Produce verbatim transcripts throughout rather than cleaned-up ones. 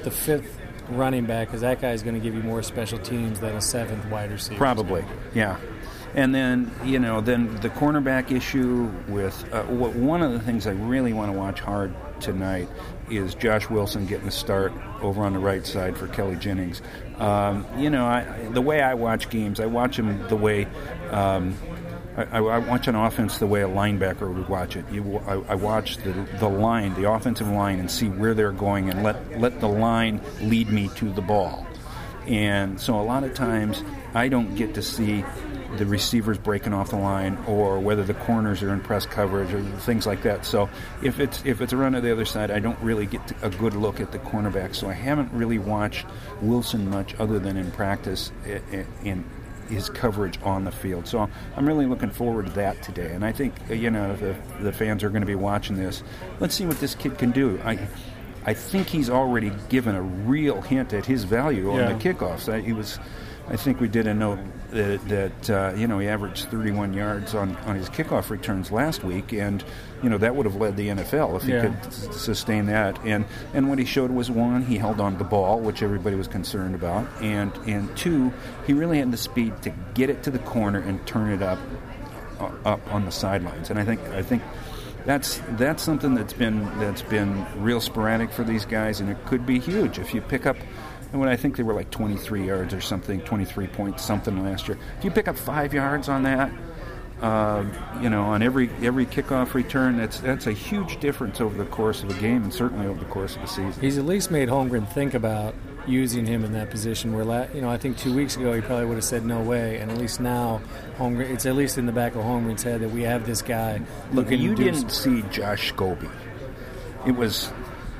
the fifth running back, because that guy's going to give you more special teams than a seventh wide receiver. Probably, yeah. And then, you know, then the cornerback issue with uh, one of the things I really want to watch hard tonight is Josh Wilson getting a start over on the right side for Kelly Jennings. Um, you know, I, the way I watch games, I watch them the way um, I, I watch an offense the way a linebacker would watch it. You, I, I watch the the line, the offensive line, and see where they're going, and let let the line lead me to the ball. And so a lot of times I don't get to see the receivers breaking off the line, or whether the corners are in press coverage, or things like that. So if it's if it's a run to the other side, I don't really get a good look at the cornerback. So I haven't really watched Wilson much other than in practice in his coverage on the field. So I'm really looking forward to that today. And I think, you know, the the fans are going to be watching this. Let's see what this kid can do. I I think he's already given a real hint at his value on yeah. the kickoffs. I, he was. I think we did a note that, that uh, you know, he averaged thirty-one yards on, on his kickoff returns last week, and, you know, that would have led the N F L if he yeah. could s- sustain that. And and what he showed was, one, he held on to the ball, which everybody was concerned about, and and two, he really had the speed to get it to the corner and turn it up uh, up on the sidelines. And I think I think that's that's something that's been that's been real sporadic for these guys, and it could be huge if you pick up. And when I think they were like twenty-three yards or something, twenty-three point something last year. If you pick up five yards on that, uh, you know, on every every kickoff return, that's that's a huge difference over the course of a game, and certainly over the course of a season. He's at least made Holmgren think about using him in that position. Where la- you know, I think two weeks ago he probably would have said no way, and at least now, Holmgren, it's at least in the back of Holmgren's head that we have this guy. Look, who can you do didn't see Josh Scobie. It was.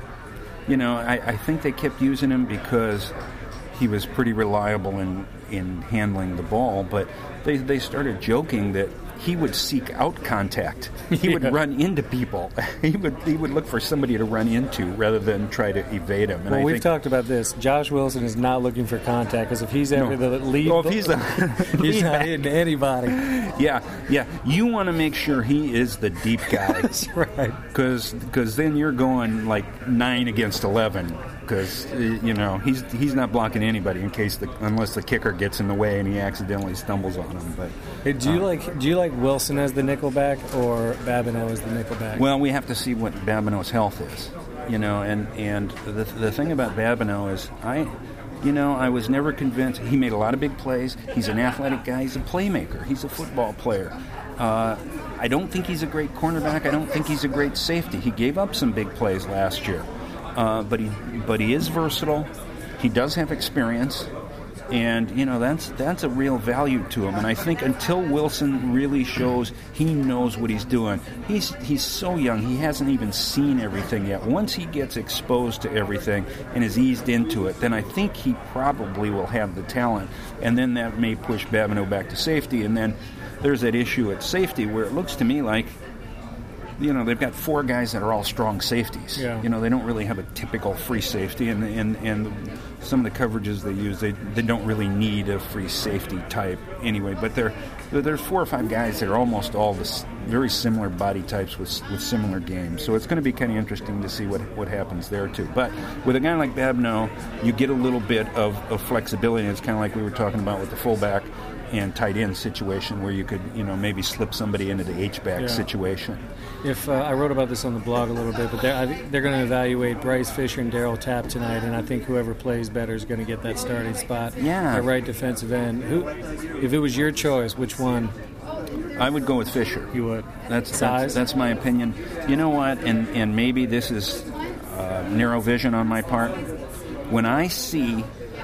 You know, I, I think they kept using him because he was pretty reliable in, in handling the ball, but they, they started joking that he would seek out contact. He would yeah. run into people. He would he would look for somebody to run into rather than try to evade him. And well, I we've think, talked about this. Josh Wilson is not looking for contact, because if he's ever No. the lead, well, if he's, a, he's not hitting anybody. Yeah, yeah. You want to make sure he is the deep guy. That's right. Because then you're going like nine against eleven. Because you know he's he's not blocking anybody in case the unless the kicker gets in the way and he accidentally stumbles on him. But Hey, do you uh, like do you like Wilson as the nickelback or Babineau as the nickelback? Well, we have to see what Babineau's health is, you know. And and the the thing about Babineau is I. You know, I was never convinced. He made a lot of big plays. He's an athletic guy. He's a playmaker. He's a football player. Uh, I don't think he's a great cornerback. I don't think he's a great safety. He gave up some big plays last year. Uh, but he but he is versatile. He does have experience. And, you know, that's that's a real value to him. And I think until Wilson really shows he knows what he's doing, he's he's so young, he hasn't even seen everything yet. Once he gets exposed to everything and is eased into it, then I think he probably will have the talent. And then that may push Babineau back to safety. And then there's that issue at safety where it looks to me like, you know, they've got four guys that are all strong safeties. Yeah. You know, they don't really have a typical free safety, and and, and some of the coverages they use, they they don't really need a free safety type anyway. But there, there's four or five guys that are almost all this very similar body types with with similar games. So it's going to be kind of interesting to see what what happens there too. But with a guy like Babineau, you get a little bit of, of flexibility. It's kind of like we were talking about with the fullback and tight end situation, where you could, you know, maybe slip somebody into the H-back Yeah. situation. If uh, I wrote about this on the blog a little bit, but they're, I think they're going to evaluate Bryce Fisher and Darryl Tapp tonight, and I think whoever plays better is going to get that starting spot. Yeah. At right defensive end. Who, if it was your choice, which one? I would go with Fisher. You would. That's Size? that's, that's my opinion. You know what? And and maybe this is uh, narrow vision on my part. When I see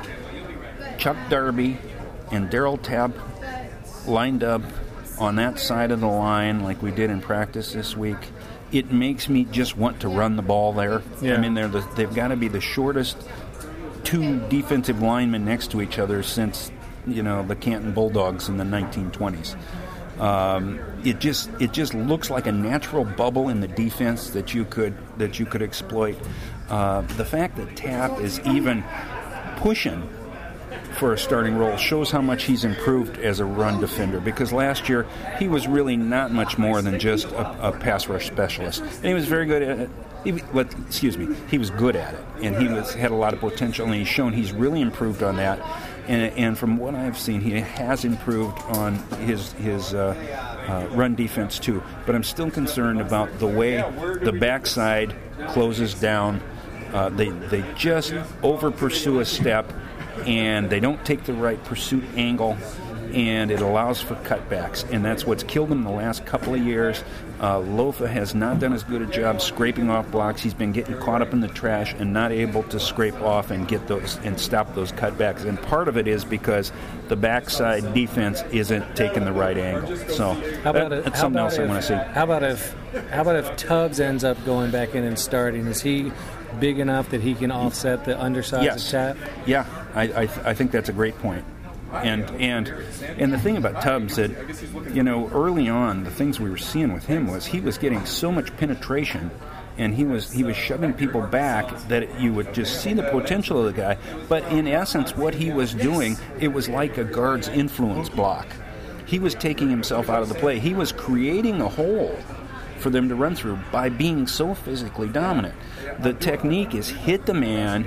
Chuck Darby and Darryl Tapp lined up on that side of the line like we did in practice this week, it makes me just want to run the ball there. Yeah. I mean, they're the, they've got to be the shortest two defensive linemen next to each other since, you know, the Canton Bulldogs in the nineteen twenties. Um, it just it just looks like a natural bubble in the defense that you could that you could exploit. Uh, the fact that Tapp is even pushing for a starting role shows how much he's improved as a run defender, because last year he was really not much more than just a, a pass rush specialist. And he was very good at he, let, excuse me, he was good at it, and he was had a lot of potential, and he's shown he's really improved on that. And, and from what I've seen, he has improved on his his uh, uh, run defense too. But I'm still concerned about the way the backside closes down. Uh, they they just over pursue a step, and they don't take the right pursuit angle, and it allows for cutbacks, and that's what's killed him the last couple of years. Uh, Lofa has not done as good a job scraping off blocks. He's been getting caught up in the trash and not able to scrape off and get those and stop those cutbacks. And part of it is because the backside defense isn't taking the right angle. So how about that, it, that's how something about else if, I want to see. How about if how about if Tubbs ends up going back in and starting? Is he big enough that he can offset the undersize yes. of Tap? Yeah, I, I I think that's a great point. And and and the thing about Tubbs that, you know, early on, the things we were seeing with him was he was getting so much penetration, and he was he was shoving people back that you would just see the potential of the guy. But in essence, what he was doing, it was like a guard's influence block. He was taking himself out of the play. He was creating a hole for them to run through by being so physically dominant. The technique is hit the man,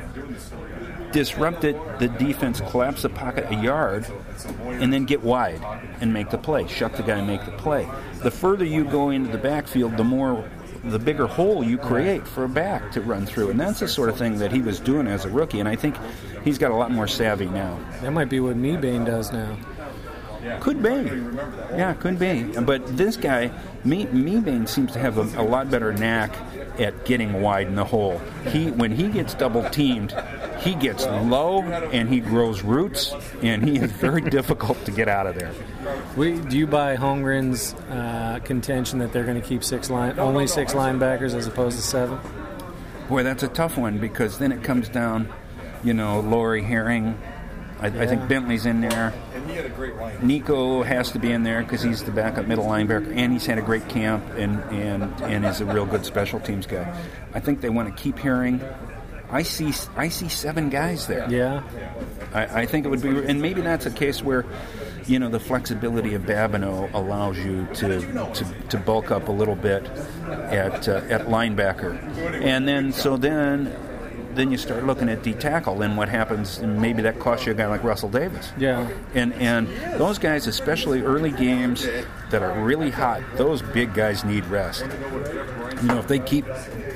disrupt it, the defense, collapse the pocket a yard, and then get wide and make the play. Shuck the guy and make the play. The further you go into the backfield, the more, the bigger hole you create for a back to run through. And that's the sort of thing that he was doing as a rookie, and I think he's got a lot more savvy now. That might be what Mebane does now. Could be. Yeah, could be. But this guy, Me- Mebane seems to have a, a lot better knack at getting wide in the hole. He, when he gets double teamed, he gets low and he grows roots, and he is very difficult to get out of there. We, do you buy Holmgren's uh, contention that they're going to keep six line, only six linebackers as opposed to seven? Boy, that's a tough one, because then it comes down, you know, Laurie Herring. I, yeah. I think Bentley's in there. And he had a great line. Nico has to be in there because he's the backup middle linebacker, and he's had a great camp and, and, and is a real good special teams guy. I think they want to keep Herring. I see I see seven guys there. Yeah. I, I think it would be, and maybe that's a case where, you know, the flexibility of Babineau allows you to to, to bulk up a little bit at uh, at linebacker, and then so then. Then you start looking at D-tackle, and what happens, and maybe that costs you a guy like Russell Davis. Yeah. And and those guys, especially early games that are really hot, those big guys need rest. You know, if they keep,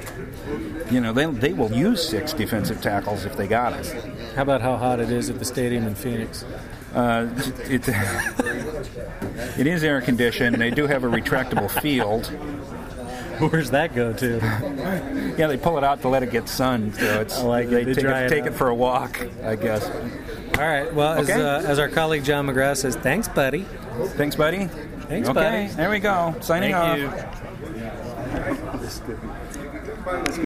you know, they they will use six defensive tackles if they got it. How about how hot it is at the stadium in Phoenix? Uh, it, it is air conditioned. They do have a retractable field. Where's that go to? Yeah, they pull it out to let it get sun, so it's I like it. they, They take, dry it, it take out. it for a walk, I guess. All right. Well, as, Okay. uh, as our colleague John McGrath says, thanks, buddy. Thanks, buddy. Thanks, okay, buddy. there we go. Signing Thank off. you.